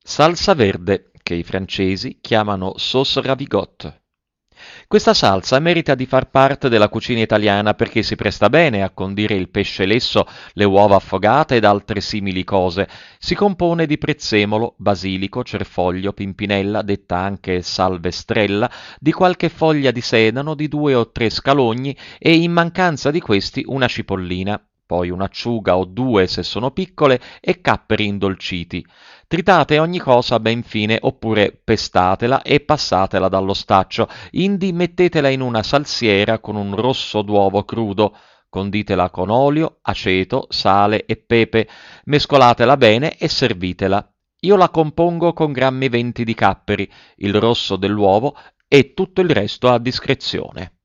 Salsa verde, che i francesi chiamano sauce ravigotte. Questa salsa merita di far parte della cucina italiana perché si presta bene a condire il pesce lesso, le uova affogate ed altre simili cose. Si compone di prezzemolo, basilico, cerfoglio, pimpinella, detta anche salvestrella, di qualche foglia di sedano, di 2 o 3 scalogni e in mancanza di questi una cipollina, poi un'acciuga o 2 se sono piccole e capperi indolciti. Tritate ogni cosa ben fine oppure pestatela e passatela dallo staccio, indi mettetela in una salsiera con un rosso d'uovo crudo, conditela con olio, aceto, sale e pepe, mescolatela bene e servitela. Io la compongo con grammi 20 di capperi, il rosso dell'uovo e tutto il resto a discrezione.